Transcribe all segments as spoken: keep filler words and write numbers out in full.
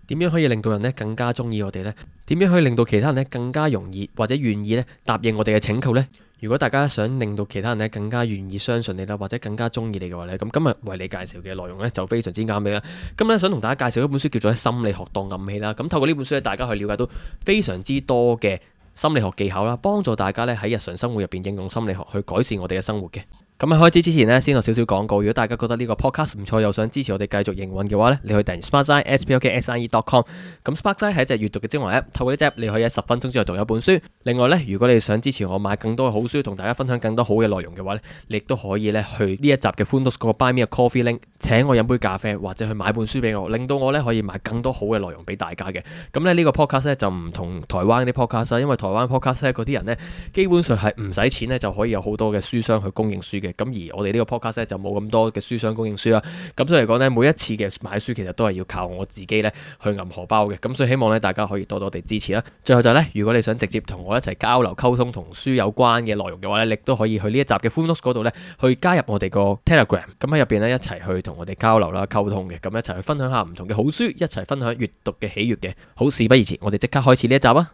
點樣可以令到人咧更加中意我哋呢？點樣可以令到其他人咧更加容易或者願意咧答應我哋嘅請求呢？如果大家想令到其他人咧更加願意相信你啦，或者更加中意你嘅話咧，咁今日為你介紹嘅內容咧就非常之啱你啦。今日咧想同大家介紹一本書叫做《心理學當暗器》啦。咁透過呢本書咧，大家去了解到非常之多嘅心理學技巧啦，幫助大家咧喺日常生活入邊應用心理學去改善我哋嘅生活嘅。咁喺開始之前呢，先有少少廣告。如果大家覺得呢個 podcast 唔錯，又想支持我哋繼續營運嘅話呢，你可以訂閱 Sparksine s p o k s i e dot com。咁 Sparksine 係一隻閱讀嘅精華 app， 透過呢隻 app 你可以喺十分鐘之內讀一本書。另外呢，如果你想支持我買更多嘅好書，同大家分享更多好嘅內容嘅話呢，你亦都可以呢去呢一集嘅 Fundus 嗰個 Buy Me a Coffee link， 請我飲杯咖啡，或者去買本書俾我，令到我呢可以買更多好嘅內容俾大家嘅。咁咧呢個 podcast 咧就唔同台灣啲 podcast， 因為台灣 podcast 咧嗰啲人呢，基本上係唔使錢呢就可以有好多嘅書商去供應書嘅。咁而我哋呢個 podcast 咧就冇咁多嘅書商供應書啦，咁所以嚟講咧，每一次嘅買書其實都係要靠我自己咧去揞荷包嘅，咁所以希望咧大家可以多多地支持啦。最後就係咧，如果你想直接同我一齊交流溝通同書有關嘅內容嘅話咧，亦都可以去呢一集嘅 Full Notes 嗰度咧去加入我哋個 Telegram， 咁喺入邊咧一齊去同我哋交流啦溝通嘅，咁一齊去分享下唔同嘅好書，一齊分享閱讀嘅喜悅嘅。好，事不宜遲，我哋即刻開始呢一集啊！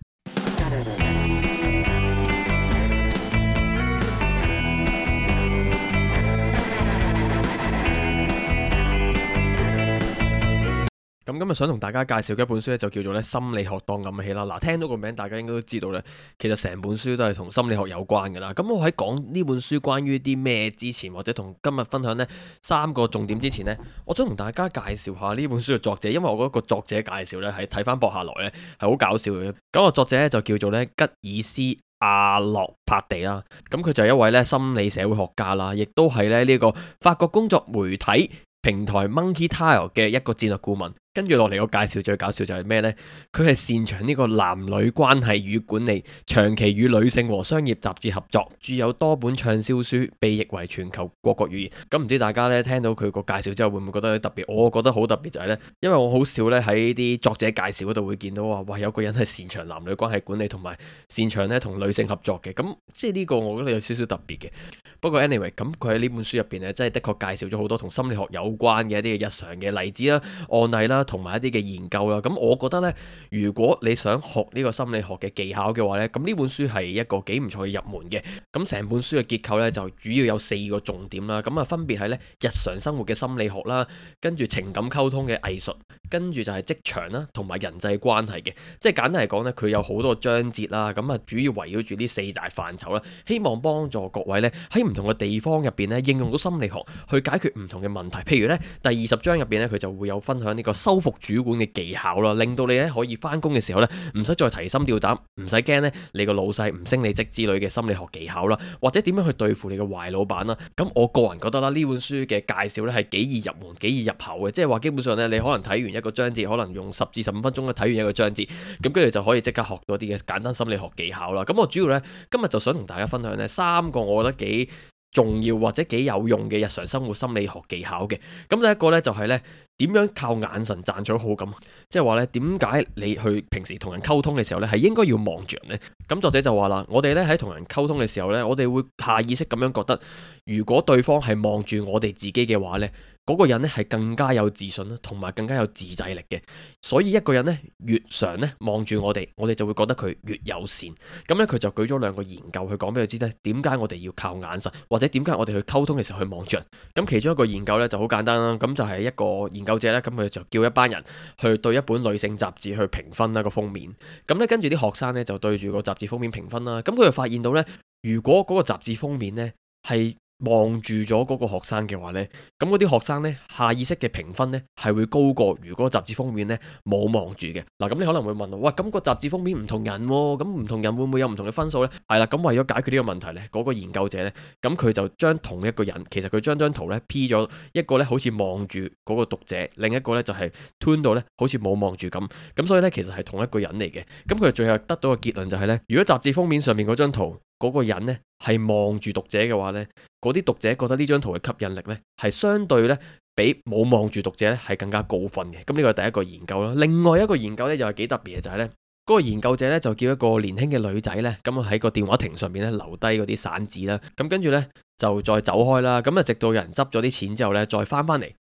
咁今日想同大家介紹嘅一本書咧，就叫做咧心理學當暗器啦。嗱，聽到個名，大家應該都知道咧，其實成本書都係同心理學有關噶啦。咁我喺講呢本書關於啲咩之前，或者同今日分享呢三個重點之前呢，我想同大家介紹下呢本書嘅作者，因為我覺得個作者介紹咧係睇翻博客來咧係好搞笑嘅。咁個作者咧就叫做咧吉爾斯阿洛帕地啦。咁佢就係一位咧心理社會學家啦，亦都係咧呢個法國工作媒體平台 Monkey Tile 嘅一個戰略顧問。跟住落嚟個介紹最搞笑就係咩呢？佢係擅長呢個男女關係與管理，長期與女性和商業雜誌合作，著有多本暢銷書，被譯為全球各國語言。咁唔知大家咧聽到佢個介紹之後會唔會覺得特別？我覺得好特別就係呢，因為我好少咧喺啲作者介紹嗰度會見到話，哇有個人係擅長男女關係管理同埋擅長咧同女性合作嘅。咁即係呢個我覺得有少少特別嘅。不過 anyway， 咁佢喺呢本書入邊咧，真係的確介紹咗好多同心理學有關嘅一啲嘅日常嘅例子啦、案例啦。同埋一啲嘅研究啦，咁我覺得呢，如果你想學呢個心理學嘅技巧嘅話呢，咁呢本書係一個幾唔錯嘅入門嘅。咁成本書嘅結構呢，就主要有四個重點啦，咁啊分別係呢日常生活嘅心理學啦，跟住情感溝通嘅藝術，跟住就係職場啦，同埋人際關係嘅。即係簡單嚟講呢，佢有好多章節啦，咁啊主要圍繞住呢四大範疇啦，希望幫助各位呢喺唔同嘅地方入邊呢應用到心理學去解決唔同嘅問題。譬如呢，第二十章入邊呢，佢就會有分享呢個修復主管嘅技巧啦，令到你咧可以翻工嘅時候咧唔使再提心吊膽，唔使驚咧你個老細唔升你職之類嘅心理學技巧啦，或者點樣去對付你嘅壞老闆啦。咁我個人覺得啦，呢本書嘅介紹咧係幾易入門、幾易入口嘅，即係話基本上咧你可能睇完一個章節，可能用十至十五分鐘咧睇完一個章節，咁跟住就可以即刻學到啲嘅簡單心理學技巧啦。咁我主要咧今日就想同大家分享呢三個我覺得幾重要或者幾有用嘅日常生活心理學技巧嘅。咁第一個咧就係咧。點樣靠眼神賺取好感？即係話咧，點解你去平時同人溝通嘅時候咧，係應該要望住人呢？咁作者就話啦，我哋咧喺同人溝通嘅時候咧，我哋會下意識咁樣覺得，如果對方係望住我哋自己嘅話咧，嗰個人咧係更加有自信啦，同埋更加有自制力嘅。所以一個人咧越常咧望住我哋，我哋就會覺得佢越友善。咁咧佢就舉咗兩個研究去講俾佢知咧，點解我哋要靠眼神，或者點解我哋去溝通嘅時候去望住人。咁其中一個研究咧就好簡單啦，咁就係一個研究者咧，咁佢就叫一班人去對一本女性雜誌去評分啦個封面。咁咧跟住啲學生咧就對住個雜誌封面評分啦。咁佢就發現到咧，如果嗰個雜誌封面咧係望住咗嗰個學生嘅話呢，咁嗰啲學生呢，下意識嘅評分呢係會高過如果雜誌封面呢冇望住嘅。嗱，咁你可能會問，喂，咁個雜誌封面唔同人喎，咁唔同人會唔會有唔同嘅分數呢？係啦，咁為咗解決呢個問題呢，嗰個研究者呢，咁佢就將同一個人，其實佢將張圖呢 P 咗一個呢好似望住嗰個讀者，另一個呢就係 turn 到呢好似冇望住咁，咁所以呢，其實係同一個人嚟嘅。咁佢最後得到嘅結論就係呢：如果雜誌封面上面嗰張圖嗰個人呢係望住讀者嘅話呢，嗰啲讀者覺得呢張圖嘅吸引力呢係相對呢比冇望住讀者呢係更加高分嘅。咁呢個係第一個研究啦。另外一個研究呢又係幾特別嘅，就係呢嗰個研究者呢就叫一個年輕嘅女仔呢，咁啊喺個電話亭上面呢留低嗰啲散紙啦，咁跟住呢就再走開啦。咁啊直到有人執咗啲錢之後呢，再翻翻嚟。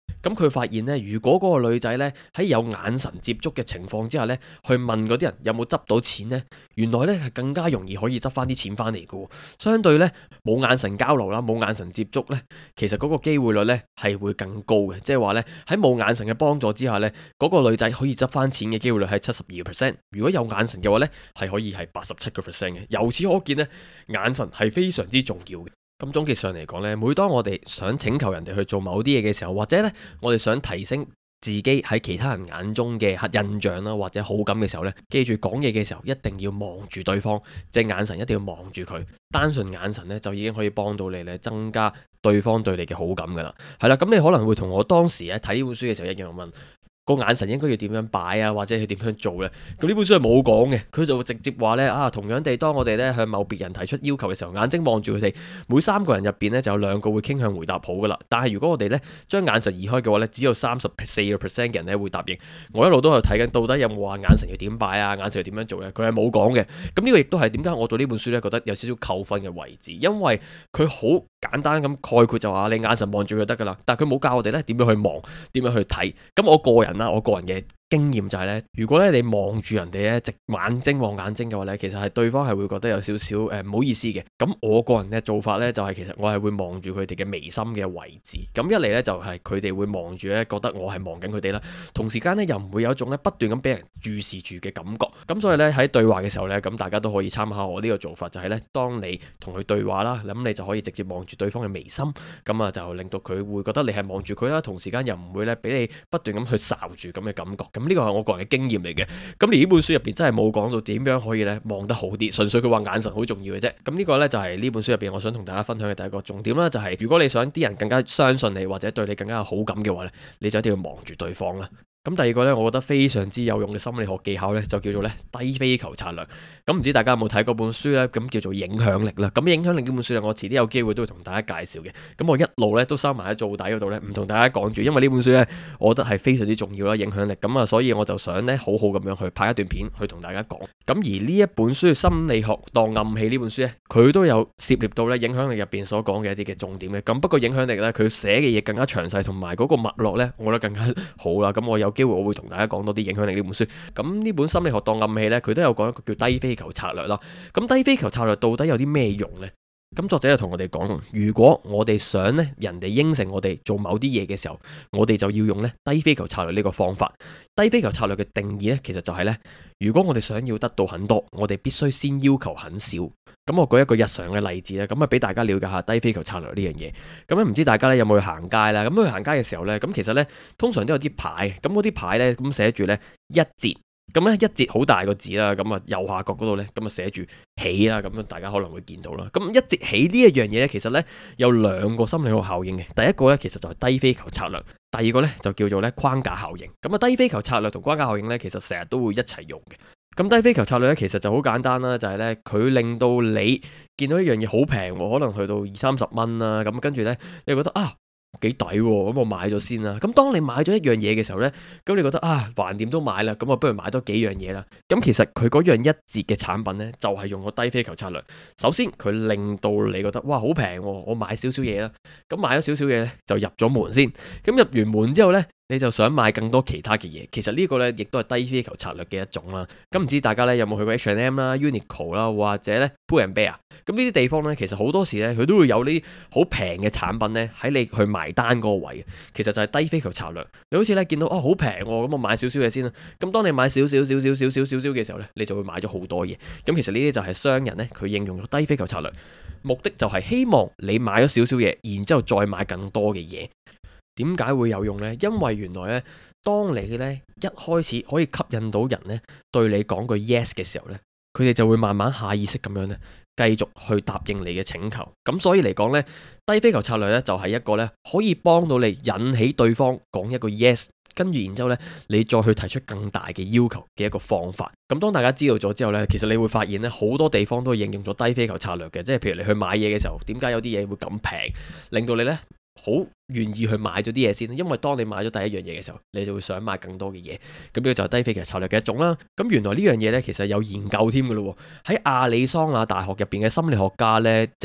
咁佢發現呢，如果嗰個女仔呢喺有眼神接觸嘅情況之下呢，去問嗰啲人有冇執到錢呢，原來呢係更加容易可以執翻啲錢翻嚟嘅。相對呢，冇眼神交流啦，冇眼神接觸呢，其實嗰個機會率呢係會更高嘅。即係話呢，喺冇眼神嘅幫助之下呢，嗰個女仔可以執翻錢嘅機會率係七十二個 percent。如果有眼神嘅話呢，係可以係八十七個 percent 嘅。由此可見呢，眼神係非常之重要嘅。咁總結上嚟講呢，每當我哋想請求人哋去做某啲嘢嘅時候，或者呢，我哋想提升自己喺其他人眼中嘅印象啦，或者好感嘅時候呢，記住講嘢嘅時候一定要望住對方，隻眼神一定要望住佢，單純眼神呢，就已經可以幫到你咧增加對方對你嘅好感噶啦。係啦，咁你可能會同我當時咧睇呢本書嘅時候一樣問，個眼神應該要點樣擺啊，或者係點樣做呢？咁呢本書係冇講嘅，佢就會直接話呢：「啊，同樣地，當我哋咧向某別人提出要求嘅時候，眼睛望住佢哋，每三個人入邊呢就有兩個會傾向回答好噶啦。但係如果我哋呢將眼神移開嘅話呢，只有三十四個 percent 嘅人咧會答應。我一路都係睇緊，到底有冇話眼神要點擺啊，眼神要點樣做呢？佢係冇講嘅。咁呢個亦都係點解我對呢本書呢覺得有少少扣分嘅位置，因為佢好簡單咁概括就話你眼神望住佢得噶啦，但係佢冇教我哋呢點樣去望，點樣去睇。咁我個人啦，我個人嘅經驗就係咧，如果咧你望住人哋咧，直眼睛望眼睛嘅話咧，其實係對方係會覺得有少少誒唔好意思嘅。咁我個人嘅做法咧，就係其實我係會望住佢哋嘅眉心嘅位置。咁一嚟咧就係佢哋會望住咧，覺得我係望緊佢哋啦。同時間咧又唔會有一種咧不斷咁俾人注視住嘅感覺。咁所以咧喺對話嘅時候咧，咁大家都可以參考我呢個做法，就係咧當你同佢對話啦，咁你就可以直接望住對方嘅眉心，咁啊就令到佢會覺得你係望住佢啦。同時間又唔會咧俾你不斷咁去睄住咁嘅感覺。咁呢個係我個人嘅經驗嚟嘅，咁而呢本書入邊真係冇講到點樣可以咧望得好啲，純粹佢話眼神好重要嘅啫。咁呢個呢，就係呢本書入邊我想同大家分享嘅第一個重點啦，就係如果你想啲人更加相信你或者對你更加有好感嘅話呢，你就一定要望住對方啦。咁第二個呢，我覺得非常之有用嘅心理學技巧呢，就叫做咧低飛球策略。咁唔知大家有冇睇過本書呢？咁叫做影響力啦。咁影響力呢本書呢，我遲啲有機會都會同大家介紹嘅。咁我一路呢都收埋喺做底嗰度呢，唔同大家講住，因為呢本書呢，我覺得係非常之重要啦，影響力。咁啊，所以我就想呢，好好咁樣去拍一段片去同大家講。咁而呢一本書《心理學當暗器》呢本書呢，佢都有涉獵到呢影響力入邊所講嘅一啲嘅重點嘅。咁不過影響力呢，佢寫嘅嘢更加詳細，同埋嗰個脈絡呢，我覺得更加好啦。咁我有機會我會同大家講多啲影響力呢本書。咁呢本心理學當暗器呢，佢都有講一個叫低飛球策略啦。咁低飛球策略到底有啲咩用呢？咁作者就同我哋講，如果我哋想呢人哋應承我哋做某啲嘢嘅時候，我哋就要用呢低飛球策略呢個方法。低飛球策略嘅定義呢，其實就係呢：如果我哋想要得到很多，我哋必須先要求很少。咁我舉一個日常嘅例子咧，咁啊俾大家了解下低飛球策略呢樣嘢。咁咧唔知大家咧有冇去行街啦？咁去行街嘅時候呢，咁其實呢，通常都有啲牌，咁嗰啲牌呢，咁寫住呢一折。咁咧一折好大個字啦，咁啊右下角嗰度呢，咁啊寫住起啦，咁樣大家可能會見到啦。咁一折起呢一樣嘢呢，其實呢有兩個心理學效應嘅。第一個呢，其實就係低飛球策略，第二個呢，就叫做咧框架效應。咁啊低飛球策略同框架效應呢，其實成日都會一齊用嘅。咁低飛球策略呢，其實就好簡單啦，就係呢，佢令到你見到一樣嘢好平，可能去到二三十蚊啦，咁跟住呢，你就覺得啊幾抵喎，咁我買咗先啦。咁當你買咗一樣嘢嘅時候呢，咁你覺得啊，橫掂都買啦，咁我不如買多幾樣嘢啦。咁其實佢嗰樣一折嘅產品呢，就係用個低飛球策略。首先佢令到你覺得哇好平，我買少少嘢啦。咁買咗少少嘢呢，就入咗門先。咁入完門之後呢，你就想買更多其他嘅嘢。其實呢個呢，亦都係低飛球策略嘅一種啦。咁唔知大家呢，有冇去過 H and M 啦、Uniqlo 啦，或者呢 Pull and Bear？咁呢啲地方呢，其實好多時呢，佢都會有呢啲好平嘅產品呢，喺你去埋單嗰個位。其實就係低飛球策略。你好似呢，見到哦好平喎，咁我買少少嘢先啦。咁當你買少少少少少少少少嘅時候呢，你就會買咗好多嘢。咁其實呢啲就係商人呢，佢應用咗低飛球策略，目的就係希望你買咗少少嘢，然之後再買更多嘅嘢。點解會有用呢？因為原來呢，當你呢一開始可以吸引到人呢對你講句 yes 嘅時候呢，佢哋就會慢慢下意識咁樣呢繼續去答應你嘅請求。咁所以嚟講呢，低飛球策略呢就係一個呢可以幫到你引起對方講一個 yes， 跟住然之後呢你再去提出更大嘅要求嘅一個方法。咁當大家知道咗之後呢，其實你會發現呢好多地方都應用咗低飛球策略嘅，即係譬如你去買嘢嘅時候，點解有啲嘢會咁平，令到你呢好願意去買咗啲嘢先，因為當你買咗第一樣嘢嘅時候，你就會想買更多嘅嘢。咁呢個就係低飛球策略嘅一種啦。咁原來呢樣嘢呢，其實有研究添㗎咯。喺亞利桑那大學入邊嘅心理學家呢，即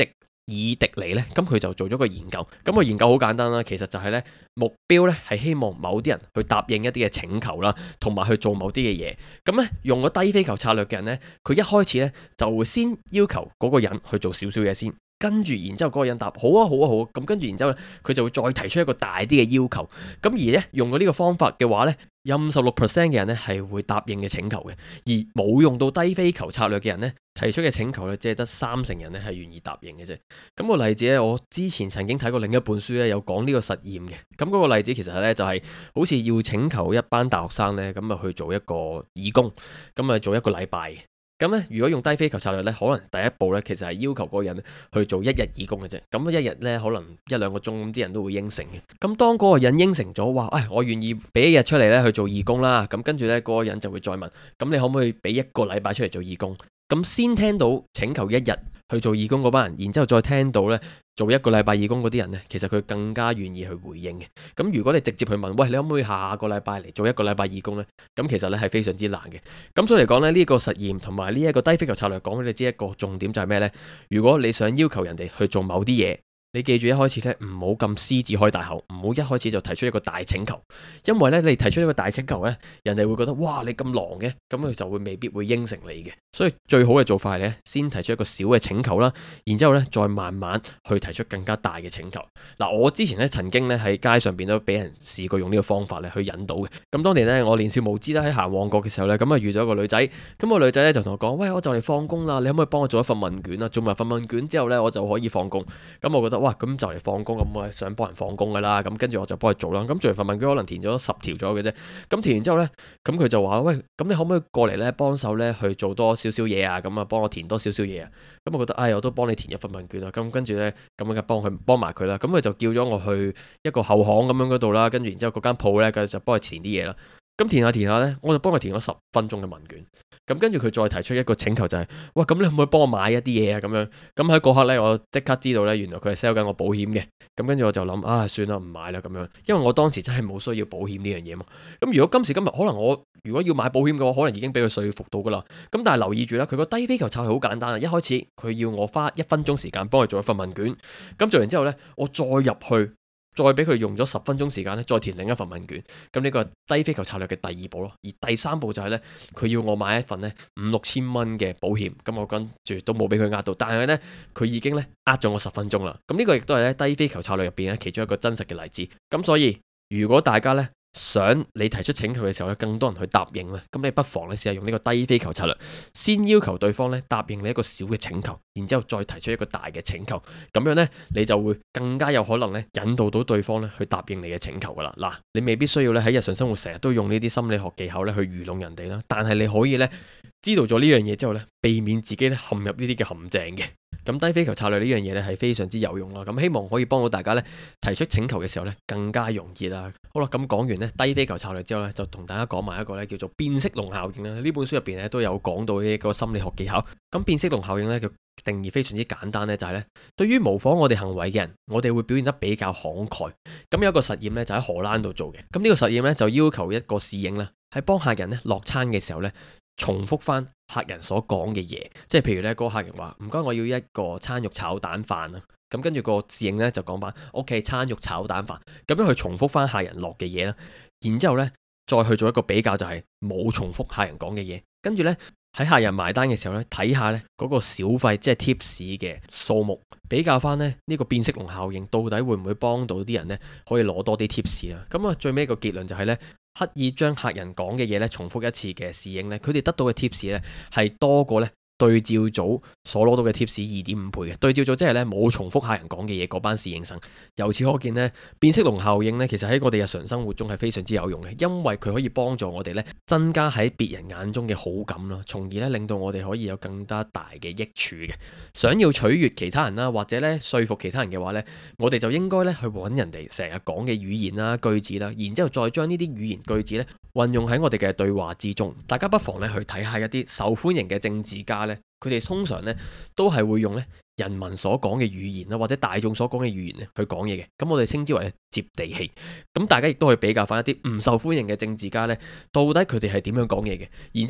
迪尼呢，咁佢就做咗個研究。咁個研究好簡單啦，其實就係呢，目標呢係希望某啲人去答應一啲嘅請求啦，同埋去做某啲嘅嘢。咁呢，用咗低飛球策略嘅人呢，佢一開始呢就會先要求嗰個人去做少少嘢先。跟住，然之後嗰個人答好啊，好啊，好啊。咁跟住，然之後咧，佢就會再提出一個大啲嘅要求。咁而咧，用咗呢個方法嘅話咧，有五十六 percent 嘅人咧係會答應嘅請求嘅，而冇用到低飛球策略嘅人咧，提出嘅請求咧，只係得三成人咧係願意答應嘅啫。咁個例子咧，我之前曾經睇過另一本書咧，有講呢個實驗嘅。咁嗰個例子其實咧就係好似要請求一班大學生咧，咁啊去做一個義工，咁啊做一個禮拜。咁咧，如果用低飛球策略咧，可能第一步咧，其實係要求嗰個人去做一日義工嘅啫。咁一日咧，可能一兩個鐘，咁啲人都會應承嘅。咁當嗰個人應承咗話，唉，我願意俾一日出嚟咧去做義工啦。咁跟住咧，嗰個人就會再問，咁你可唔可以俾一個禮拜出嚟做義工？咁先聽到請求一日去做義工嗰班人，然之後再聽到咧做一個禮拜義工嗰啲人呢，其實佢更加願意去回應嘅。咁如果你直接去問，喂，你可唔可以下個禮拜嚟做一個禮拜義工呢？咁其實咧係非常之難嘅。咁所以嚟講咧，呢個實驗同埋呢一個低飛球策略講俾你知一個重點就係咩呢？如果你想要求人哋去做某啲嘢，你記住一開始咧唔好咁獅子開大口，唔好一開始就提出一個大請求，因為咧你提出一個大請求咧，人哋會覺得哇你咁狼嘅，咁佢就會未必會應承你嘅。所以最好嘅做法係咧，先提出一個小嘅請求啦，然之後咧再慢慢去提出更加大嘅請求。嗱，我之前咧曾經咧喺街上邊都俾人試過用呢個方法咧去引導嘅。咁當年咧我年少無知啦，喺行旺角嘅時候咧，咁啊遇咗一個女仔，咁個女仔咧就同我講，喂，我就嚟放工啦，你可唔可以幫我做一份問卷啊？做埋份問卷之後咧，我就可以放工。咁我覺得哇，咁就嚟放工，咁我係想幫人放工噶啦，咁跟住我就幫佢做啦。咁做完份問卷可能填咗十條左右嘅啫。咁填完之後咧，咁佢就話，喂，咁你可唔可以過嚟咧幫手咧去做多少少嘢啊？咁啊幫我填多少少嘢啊？咁我覺得，唉，我都幫你填一份問卷啦。咁跟住咧，咁我就幫佢幫埋佢啦。咁佢就叫咗我去一個後巷咁樣嗰度啦。跟住然之後嗰間鋪咧，佢就幫佢填啲嘢啦。咁填下填下咧，我就幫佢填咗十分鐘嘅問卷。咁跟住佢再提出一個請求就係，喂，咁你可唔可以幫我買一啲嘢啊？咁樣，咁喺嗰刻咧，我即刻知道咧，原來佢係 sell 緊我保險嘅。咁跟住我就諗，啊，算啦，唔買啦咁樣，因為我當時真係冇需要保險呢樣嘢嘛。咁如果今時今日可能我如果要買保險嘅話，可能已經俾佢說服到噶啦。咁但係留意住啦，佢個低飛球策略好簡單啊。一開始佢要我花一分鐘時間幫佢做一份問卷，咁做完之後咧，我再入去。再俾佢用咗十分鐘時間咧，再填另一份問卷。咁呢個係低飛球策略嘅第二步咯。而第三步就係咧，佢要我買一份咧五六千蚊嘅保險。咁我跟住都冇俾佢呃到，但係咧佢已經咧呃咗我十分鐘啦。咁呢個亦都係咧低飛球策略入邊咧其中一個真實嘅例子。咁所以如果大家咧想你提出請求嘅時候咧，更多人去答應咧，咁你不妨咧試下用呢個低飛球策略，先要求對方咧答應你一個小嘅請求，然之後再提出一個大嘅請求，咁樣咧你就會更加有可能咧引導到對方咧去答應你嘅請求噶啦。嗱，你未必需要咧喺日常生活成日都用呢啲心理學技巧咧去愚弄人哋啦，但係你可以咧知道咗呢樣嘢之後咧，避免自己咧陷入呢啲嘅陷阱嘅。咁低飛球策略呢樣嘢咧係非常之有用啦，咁希望可以幫到大家咧提出請求嘅時候咧更加容易啦。好啦，咁講完咧低飛球策略之後咧，就同大家講埋一個咧叫做變色龍效應啦。呢本書入邊咧都有講到呢一個心理學技巧。咁變色龍效應咧嘅定義非常之簡單咧，就係咧對於模仿我哋行為嘅人，我哋會表現得比較慷慨。咁有一個實驗咧就喺荷蘭度做嘅。咁呢個實驗咧就要求一個侍應啦，係幫客人咧落餐嘅時候咧，重複翻客人所講嘅嘢，即係譬如咧，嗰個客人話唔該，我要一個餐肉炒蛋飯啊。咁跟住個侍應咧就講翻 OK 餐肉炒蛋飯，咁樣去重複翻客人落嘅嘢啦。然之後咧再去做一個比較，就係冇重複客人講嘅嘢。跟住咧喺客人埋單嘅時候咧，睇下咧嗰個小費即係 tips 嘅數目，比較翻咧呢個變色龍效應到底會唔會幫到啲人咧可以攞多啲 tips 啊？咁啊最尾個結論就係咧，刻意將客人講嘅嘢咧重複一次嘅侍應咧，佢哋得到嘅 tips 咧係多過咧對照組所攞到嘅 tips 二點五倍嘅。對照組即係咧冇重複客人講嘅嘢嗰班侍應生。由此可見咧，變色龍效應咧其實喺我哋日常生活中係非常之有用嘅，因為佢可以幫助我哋咧增加喺別人眼中嘅好感啦，從而咧令到我哋可以有更加大嘅益處嘅。想要取悅其他人啦，或者咧說服其他人嘅話咧，我哋就應該咧去揾人哋成日講嘅語言啦、句子啦，然之後再將呢啲語言句子咧運用喺我哋嘅對話之中。大家不妨咧去睇下一啲受歡迎嘅政治家咧，佢哋通常咧都係會用咧人民所講嘅語言啦，或者大眾所講嘅語言咧去講嘢嘅。咁我哋稱之為接地氣。咁大家亦都可以比較翻一啲唔受歡迎嘅政治家咧，到底佢哋係點樣講嘢嘅。然之後我哋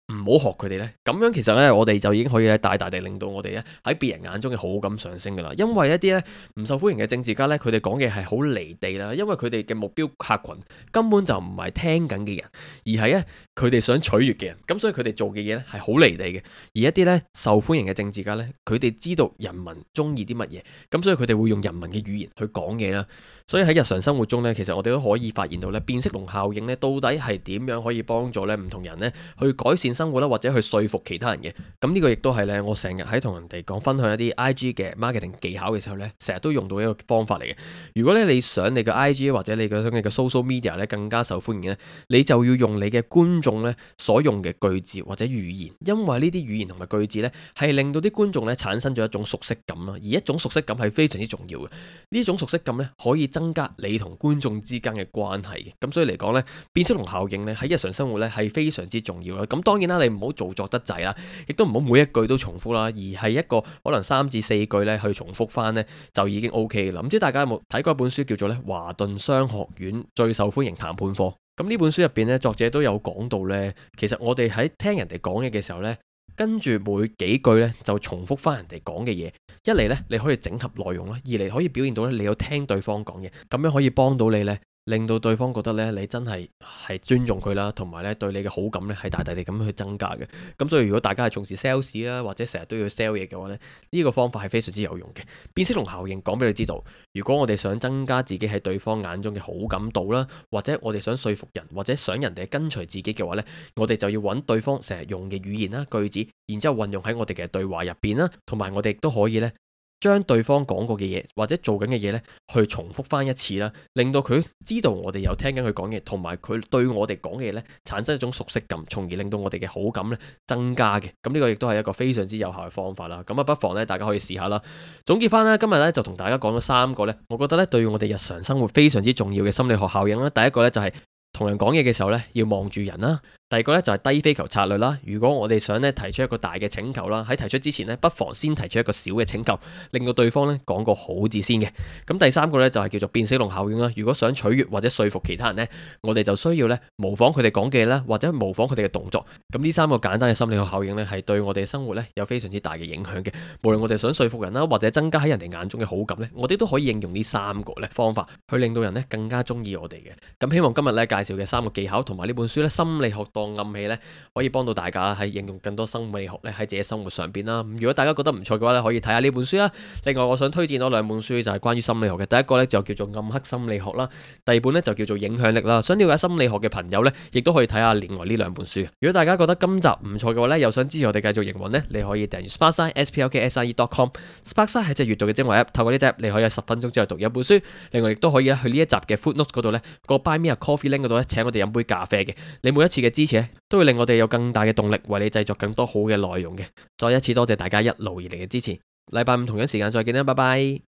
唔好學佢哋呢？咁樣其實呢，我哋就已經可以咧大大地令到我哋咧喺別人眼中嘅好感上升噶啦。因為一啲咧唔受歡迎嘅政治家呢，佢哋講嘅係好離地啦，因為佢哋嘅目標客群根本就唔係聽緊嘅人，而係咧佢哋想取悅嘅人。咁所以佢哋做嘅嘢咧係好離地嘅。而一啲咧受歡迎嘅政治家呢，佢哋知道人民中意啲乜嘢，咁所以佢哋會用人民嘅語言去講嘢啦。所以喺日常生活中呢，其實我哋都可以發現到咧變色龍效應咧到底係點樣可以幫助咧唔同人咧去改善生活啦，或者去說服其他人嘅。咁呢個亦都係咧我成日喺同人哋講分享一啲 I G 嘅 marketing 技巧嘅時候咧，成日都用到一個方法嚟嘅。如果咧你想你嘅 I G 或者你嘅你嘅 social media 咧更加受歡迎咧，你就要用你嘅觀眾咧所用嘅句子或者語言，因為呢啲語言同埋句子咧係令到啲觀眾咧產生咗一種熟悉感啦，而一種熟悉感係非常之重要嘅。呢種熟悉感咧可以增加你同觀眾之間嘅關係嘅。咁所以嚟講咧，變色龍效應咧喺日常生活咧係非常之重要啦。咁當然啦，你唔好做作得滯啦，亦都唔好每一句都重複啦，而係一個可能三至四句咧去重複翻咧就已經 O K 啦。唔知大家有冇睇過一本書叫做咧華頓商學院最受歡迎談判課？咁呢本書入邊咧，作者都有講到咧，其實我哋喺聽人哋講嘢嘅時候咧，跟住每幾句咧就重複翻人哋講嘅嘢，一嚟咧你可以整合內容啦，二嚟可以表現到咧你有聽對方講嘢，咁樣可以幫到你咧。令到對方覺得咧，你真係係尊重佢啦，同埋咧對你嘅好感咧係大大地咁去增加嘅。咁所以如果大家係從事 sales 啦，或者成日都要 sell 嘢嘅話咧，呢個方法係非常之有用嘅。變色龍效應講俾你知道，如果我哋想增加自己喺對方眼中嘅好感度啦，或者我哋想說服人，或者想人哋跟隨自己嘅話咧，我哋就要揾對方成日用嘅語言啦、句子，然之後運用喺我哋嘅對話入邊啦，同埋我哋亦都可以咧。將對方講過嘅嘢或者做緊嘅嘢呢，去重複翻一次啦，令到佢知道我哋有聽緊佢講嘢，同埋佢對我哋講嘅嘢呢產生一種熟悉感，從而令到我哋嘅好感呢增加嘅。咁呢個亦都係一個非常之有效嘅方法啦。咁啊，不妨呢大家可以試下啦。總結翻啦，今日呢就同大家講咗三個呢，我覺得呢對我哋日常生活非常之重要嘅心理學效應啦。第一個呢就係同人講嘢嘅時候呢，要望住人啦。第二個咧就係低飛球策略啦。如果我哋想咧提出一個大嘅請求啦，喺提出之前咧，不妨先提出一個小嘅請求，令到對方咧講個好字先嘅。咁第三個咧就係叫做變色龍效應啦。如果想取悅或者說服其他人咧，我哋就需要咧模仿佢哋講嘅嘢啦，或者模仿佢哋嘅動作。咁呢三個簡單嘅心理學效應咧，係對我哋生活咧有非常之大嘅影響嘅。無論我哋想說服人啦，或者增加喺人哋眼中嘅好感咧，我哋都可以應用呢三個咧方法，去令到人咧更加中意我哋嘅。咁希望今日咧介紹嘅三個技巧同埋呢本書咧心理學當暗器咧，可以幫到大家啦，喺應用更多心理學咧喺自己生活上邊啦。如果大家覺得唔錯嘅話咧，可以睇下呢本書啦。另外，我想推薦多兩本書，就係關於心理學嘅。第一個咧就叫做暗黑心理學啦，第二本咧就叫做影響力啦。想了解心理學嘅朋友咧，亦都可以睇下另外呢兩本書。如果大家覺得今集唔錯嘅話咧，又想支持我哋繼續營運咧，你可以訂閱 Sparkside S P L K S I E dot com。Sparkside 係隻閱讀嘅精華 app，透過呢隻 app 你可以喺十分鐘之內讀一本書。另外亦都可以咧去呢一集嘅 Footnotes 嗰度咧，個 Buy Me a Coffee link 嗰度咧請我哋飲杯咖啡嘅。你每一次嘅支持咧，都會令我哋有更大嘅動力，為你製作更多好嘅內容嘅。再一次多謝大家一路以嚟嘅支持。禮拜五同樣時間再見啦，拜拜。